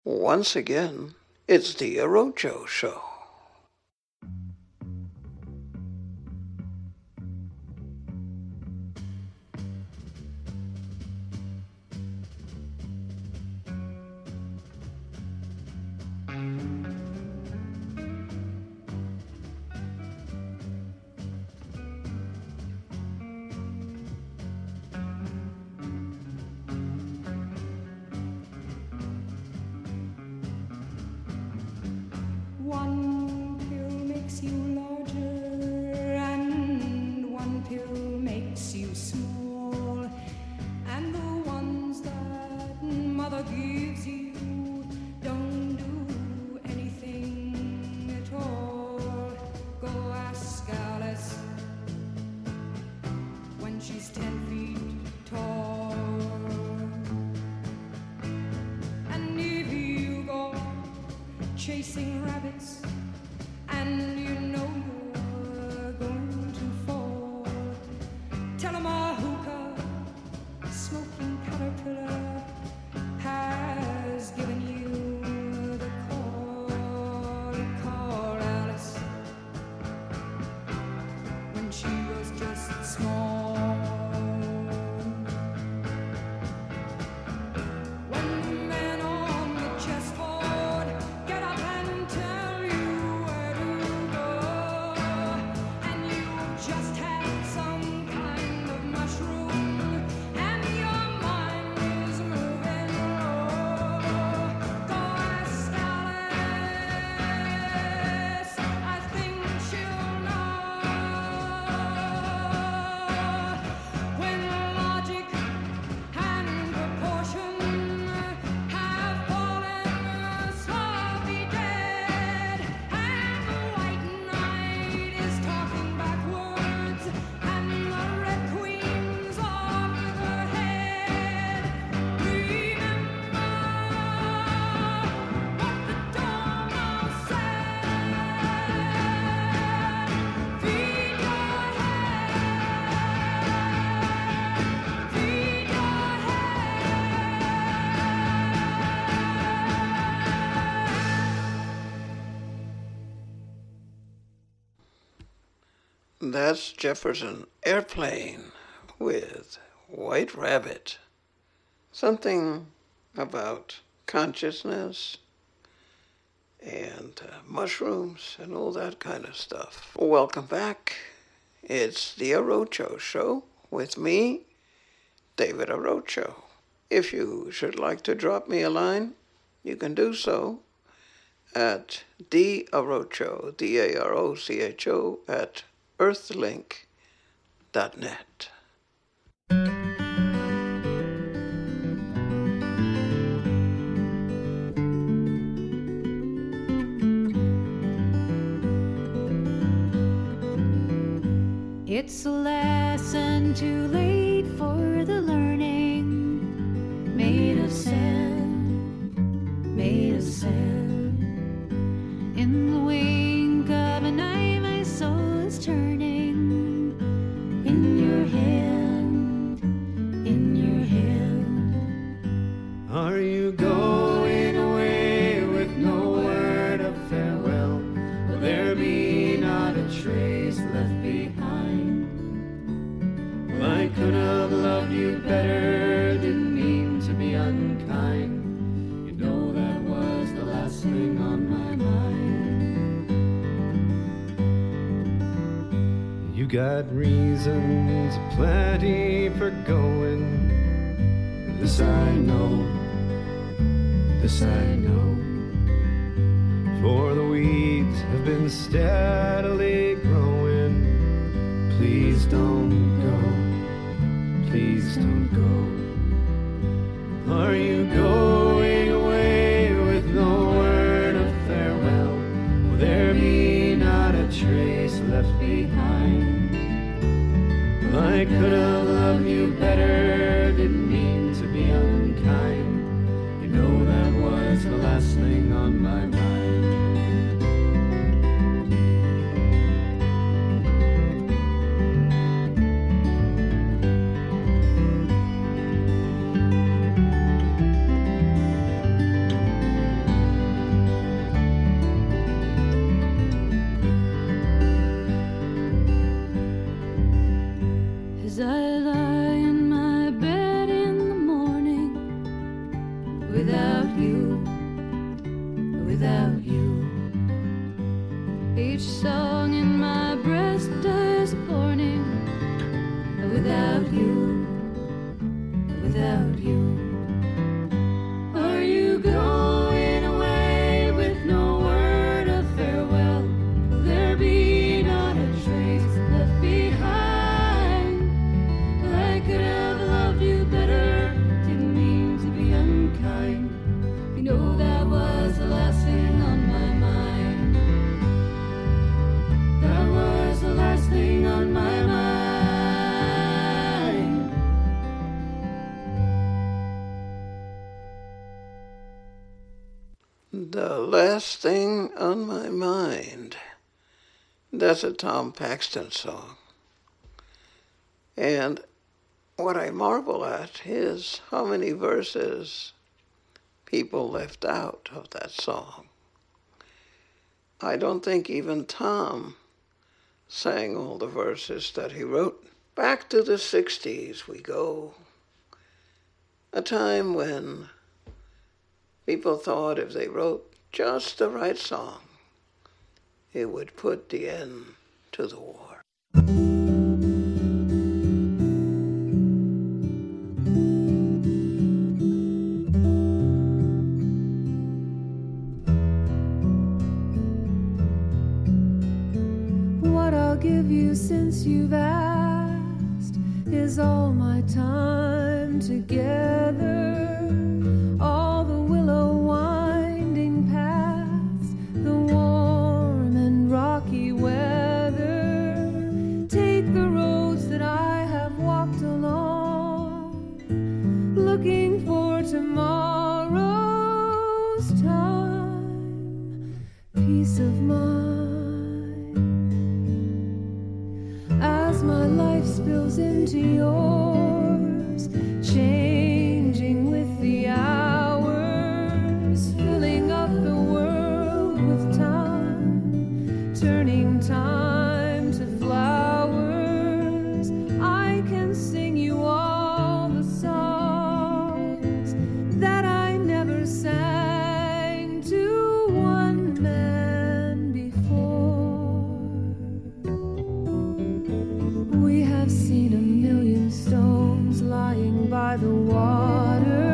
Once again, it's the Arocho Show. One pill makes you larger and one pill makes you small, and the ones that mother gives you don't do anything at all. Go ask Alice when she's 10 feet tall. And if you go chasing rabbits and you know you're going to fall, tell 'em a hookah smoking caterpillar has given you the call. Call Alice when she was just small. When the men on the chessboard get up and tell you where to go, and you just had some kind of mushroom, and your mind is moving low, go ask Alice, I think she'll know. When logic and proportion have fallen slowly dead, and the white knight is talking backwards, and the red queen's off with her head. Remember what the Dormouse said. Feed your head, feed your That's Jefferson Airplane with White Rabbit. Something about consciousness and mushrooms and all that kind of stuff. Welcome back. It's the Arocho Show with me, David Arocho. If you should like to drop me a line, you can do so at darocho, D-A-R-O-C-H-O, at earthlink.net. It's a lesson too late for the learning, made of sand, made of sand. In the wink of an eye, my soul is turning. In your hand, in your hand. Are you going away with no word of farewell? Will there be not a trace left behind? Well, I could have loved you better, didn't mean to be unkind. You know that was the last thing on my mind. You got reasons plenty for going. This I know, this I know. For the weeds have been steadily growing. Please don't go, please don't go. Are you going away with no word of farewell? Will there be not a trace left behind? Well, I could have loved you better, didn't mean to be unkind. You know that was the last thing on my mind. each song in my breast is burning. Without you, without you. Are you going away with no word of farewell? Will there be not a trace left behind? I could have loved you better, didn't mean to be unkind. You know that was the last thing on my mind. That was the last thing on my mind. The last thing on my mind. That's a Tom Paxton song. And what I marvel at is how many verses people left out of that song. I don't think even Tom sang all the verses that he wrote. Back to the 60s we go. A time when people thought if they wrote just the right song, it would put the end to the war. What I'll give you since you've asked is all my time together, all the willow winding paths, the warm and rocky weather. Take the roads that I have walked along, looking for tomorrow's time, peace of mind. As my life spills into yours, changing with the hours, filling up the world with time, turning time to flowers. I can sing you all the songs that I never sang to one man before. We have seen a million stones lying by the water.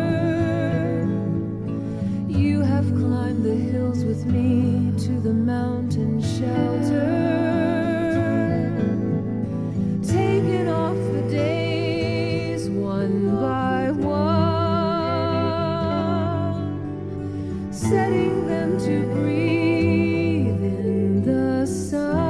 You have climbed the hills with me to the mountain shelter. Taken off the days one by one, setting them to breathe in the sun.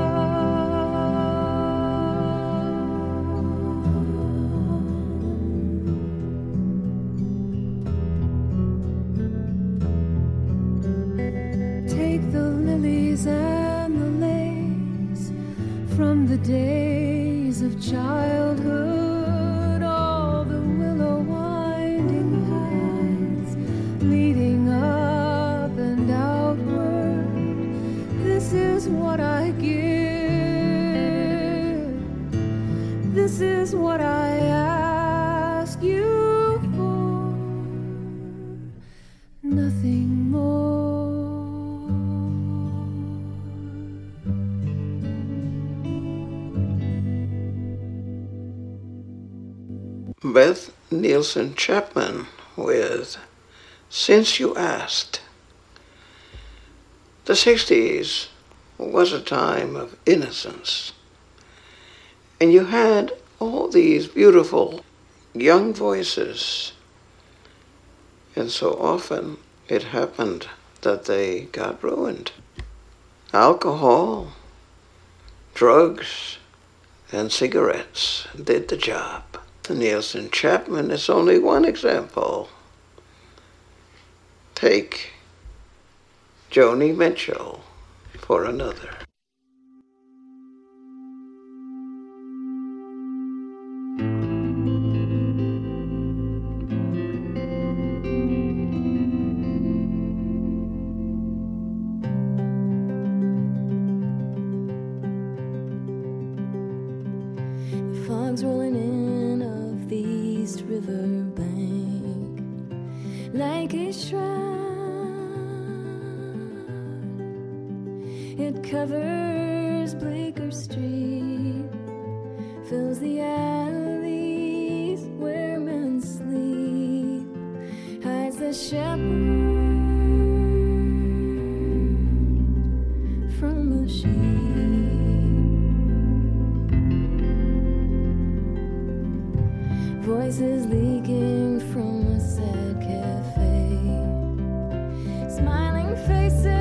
Take the lilies and the lace from the days of childhood, all the willow winding paths leading up and outward. This is what I give, this is what I ask you for, nothing more. Beth Nielsen Chapman with Since You Asked. The 60s was a time of innocence, and you had all these beautiful young voices, and so often it happened that they got ruined. Alcohol, drugs, and cigarettes did the job. Nielsen Chapman is only one example. Take Joni Mitchell for another. Fog's rolling in off the East River bank like a shroud. It covers Bleecker Street, fills the alleys where men sleep, hides the shepherd from the sheep. Voices leaking from a sad cafe, smiling faces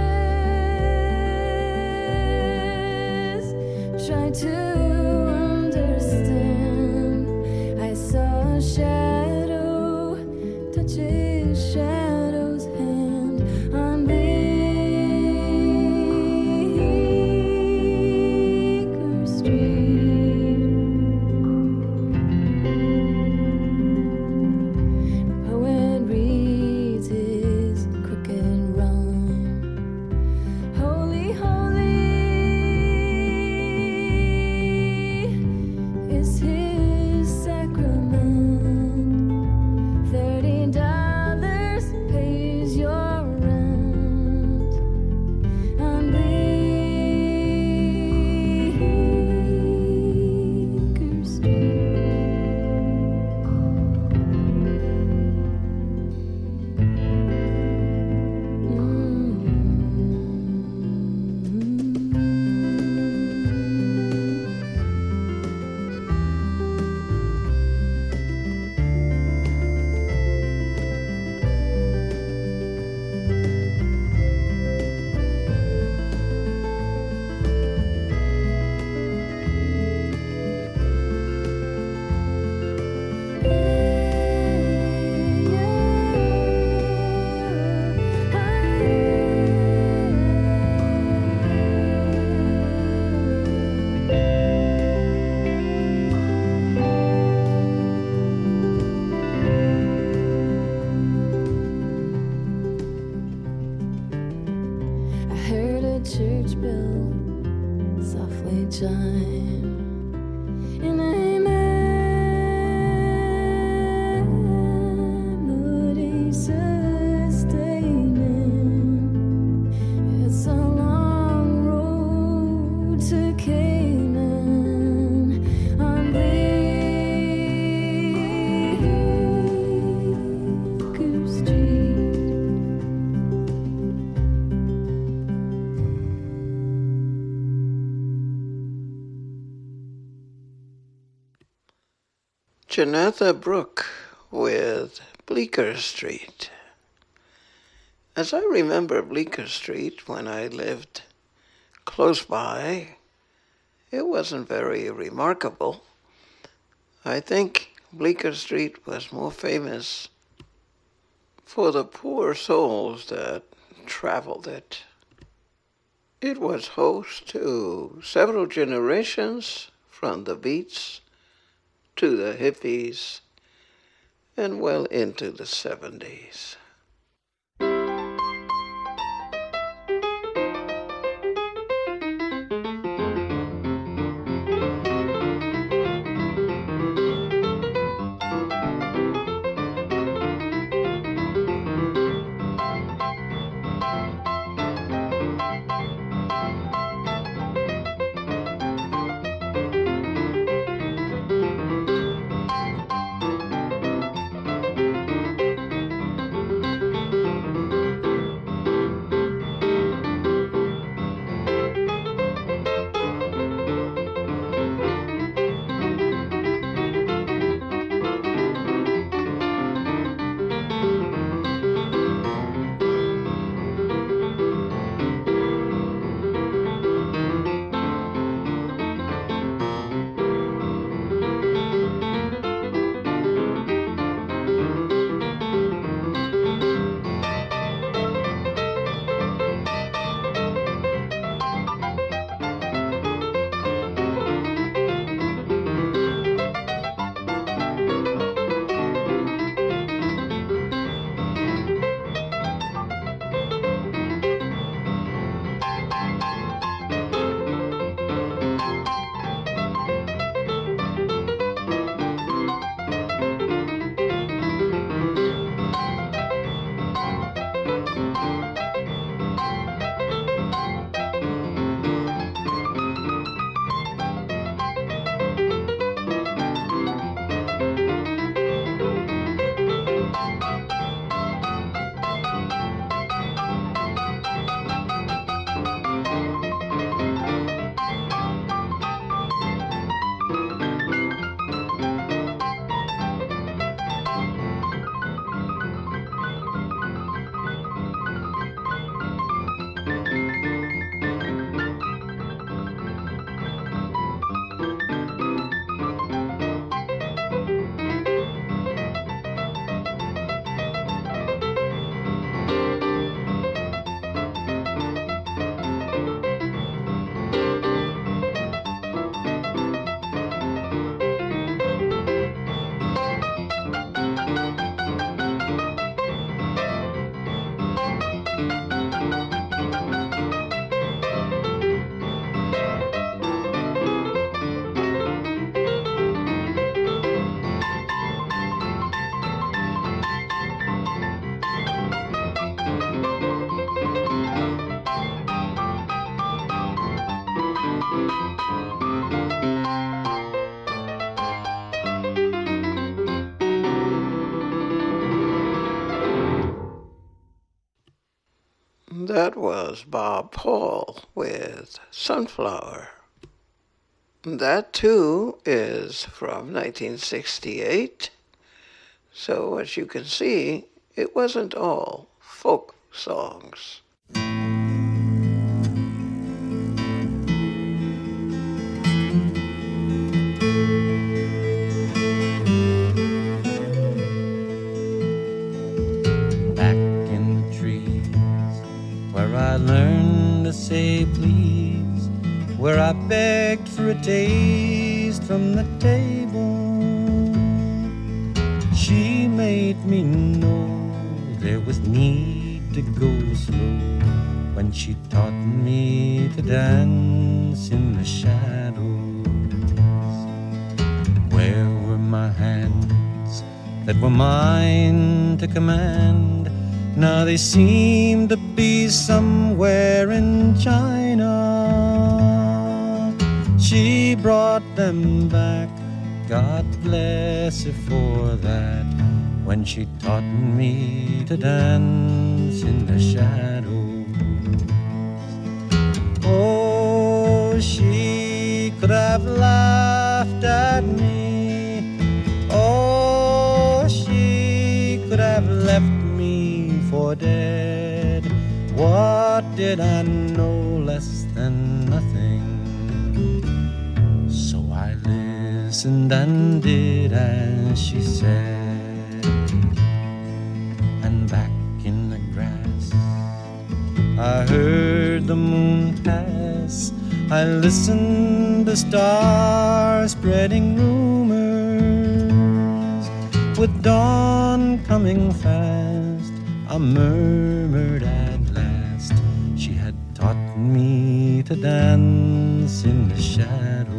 try to understand. I saw a shadow touch a shadow's hand on Bleecker Street. The poet reads his crooked rhyme. Holy, holy is his sacrament. $30 pays your rent on Bleecker Street. I heard a church bell softly chime, and a melody sustaining. It's a long road to Canaan on Bleecker Street. Janetha Brooke with Bleecker Street. As I remember Bleecker Street when I lived close by, it wasn't very remarkable. I think Bleecker Street was more famous for the poor souls that traveled it. It was host to several generations, from the Beats to the hippies, and well into the 70s. That was Bob Paul with Sunflower. That too is from 1968. So as you can see, it wasn't all folk songs. I learned to say please, where I begged for a taste from the table. She made me know there was need to go slow when she taught me to dance in the shadows. Where were my hands that were mine to command? Now they seem to be somewhere in China. She brought them back, God bless her for that, when she taught me to dance in the shadows. Oh, she could have laughed at me. Oh, she could have left for dead. What did I know? Less than nothing. So I listened and did as she said. And back in the grass I heard the moon pass. I listened to stars spreading rumors. With dawn coming fast, I murmured at last, she had taught me to dance in the shadows.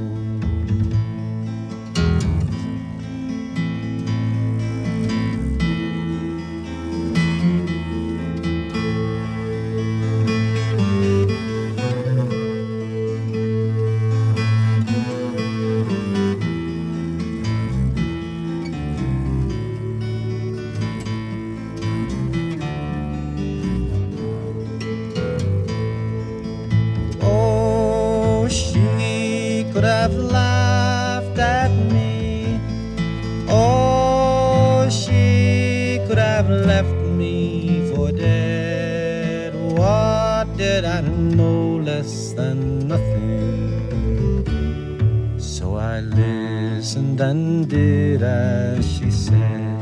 And did as she said.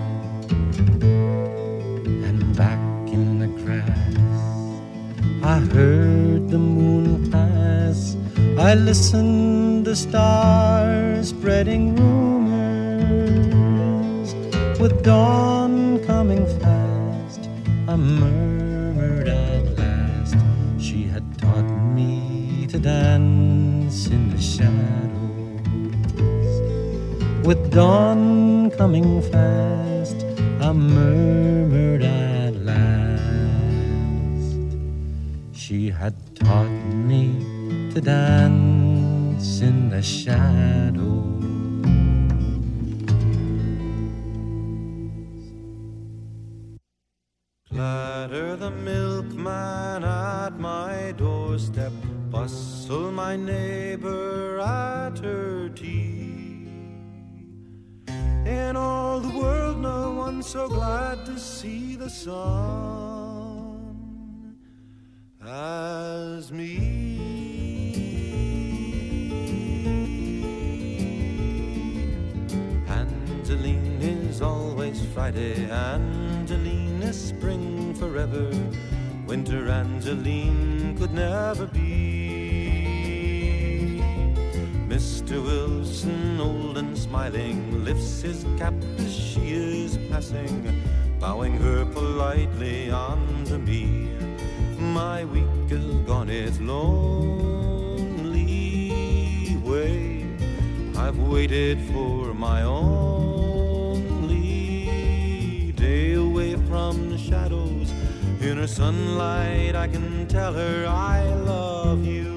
And back in the grass I heard the moon pass. I listened to stars spreading rumors. With dawn coming fast, I murmured at last, she had taught me to dance in the shadows. With dawn coming fast, I murmured at last, she had taught me to dance in the shadows. Clatter the milkman at my doorstep, bustle my neighbor at her tea. In all the world no one so glad to see the sun as me. Angeline is always Friday, Angeline is spring forever. Winter Angeline could never be. Mr. Wilson, old and smiling, lifts his cap as she is passing, bowing her politely on to me. My week is gone its lonely way. I've waited for my only day away from the shadows. In her sunlight I can tell her I love you.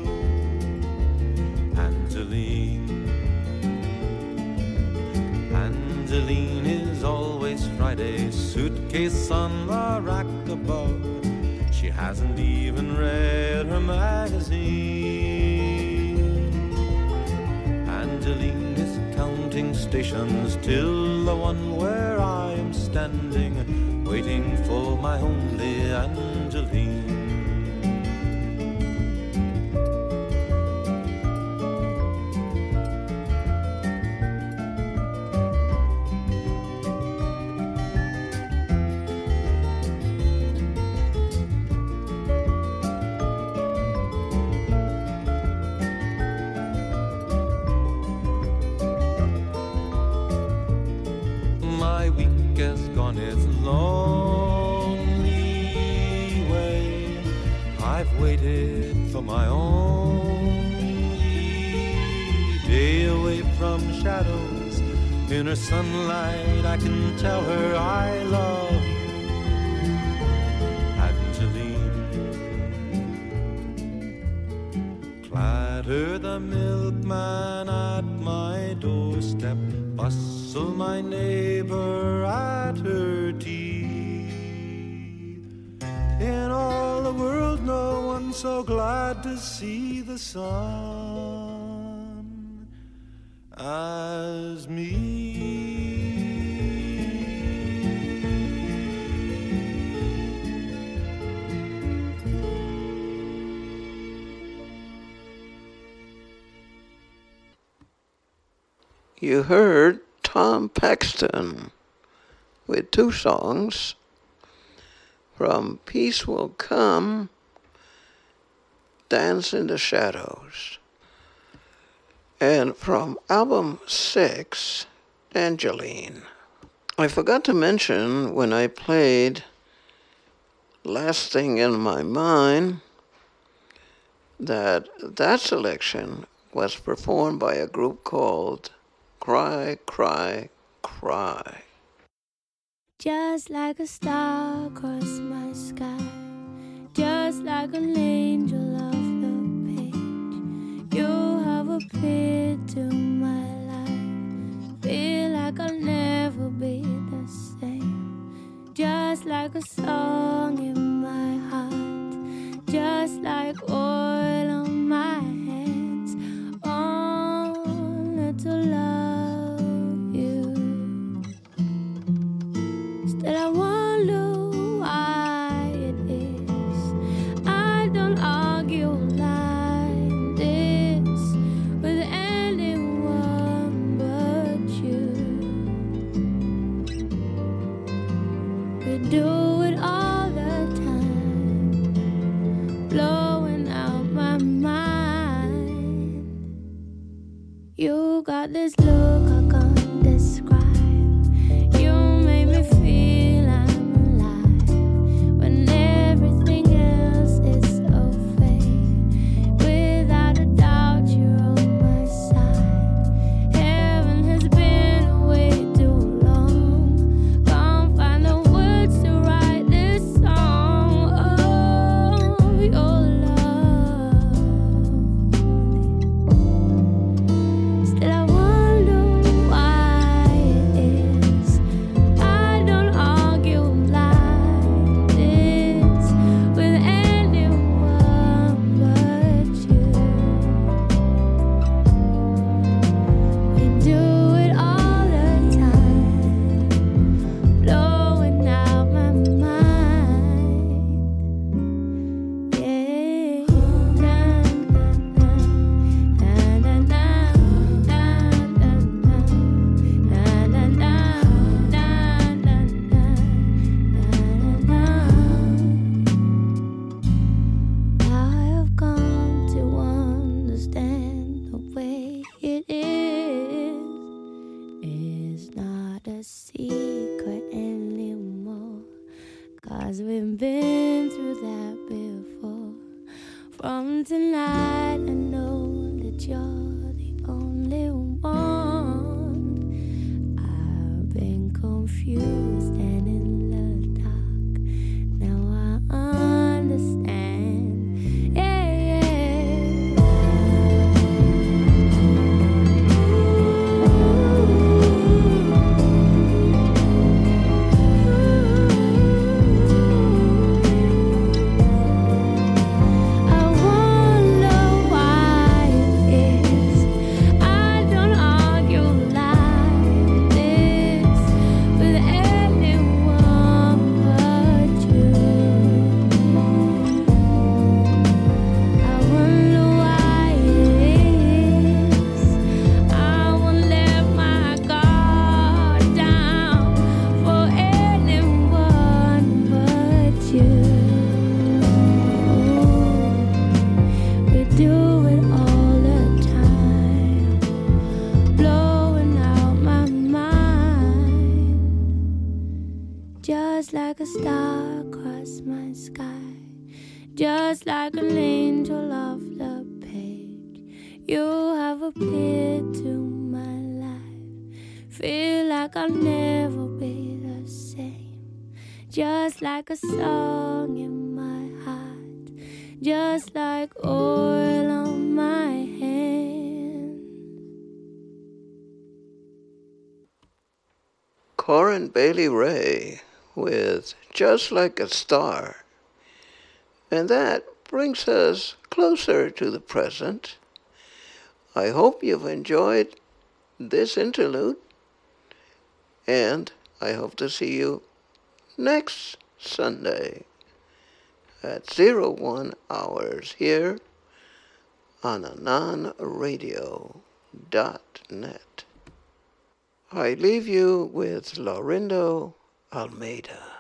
Angeline is always Friday, suitcase on the rack above. She hasn't even read her magazine. Angeline is counting stations till the one where I am standing, waiting for my only Angeline. My week has gone its lonely way. I've waited for my only day away from shadows. In her sunlight I can tell her I love you, Angeline. Clatter the milkman at my doorstep, bustle my neighbor at her tea. In all the world no one so glad to see the sun as me. You heard Tom Paxton with two songs from Peace Will Come, Dance in the Shadows, and from album 6, Angeline. I forgot to mention when I played Last Thing in My Mind that selection was performed by a group called Cry, Cry, Cry. Just like a star across my sky, just like an angel off the page, you have appeared to my life. Feel like I'll never be the same. Just like a song in my heart, just like oil on my hands, only to love you. Still I wonder why it is I don't argue like this with anyone but you. We do it all the time, blowing out my mind. You got this look I can't describe. You make me feel I'm alive when everything else is so fake. Without a doubt, you're on my side. Heaven has been away too long. Can't find the words to write this song. Oh, your love. Still I wonder why it is I don't argue like this with anyone but you. We do it all the time, blowing out my mind. Yeah. Na na na na na na na na na na na. I have come to understand the way it is not a secret anymore, 'cause we've been through that before. From tonight I know that you're the only one. I've been confused and in the dark. Now I understand. Yeah, yeah. a star across my sky, just like an angel off the page. You have appeared to my life. Feel like I'll never be the same. Just like a song in my heart, just like oil on my hand. Corin Bailey Rae with Just Like a Star. And that brings us closer to the present. I hope you've enjoyed this interlude, and I hope to see you next Sunday at 01 hours here on AnonRadio.net. I leave you with Laurindo Almeida.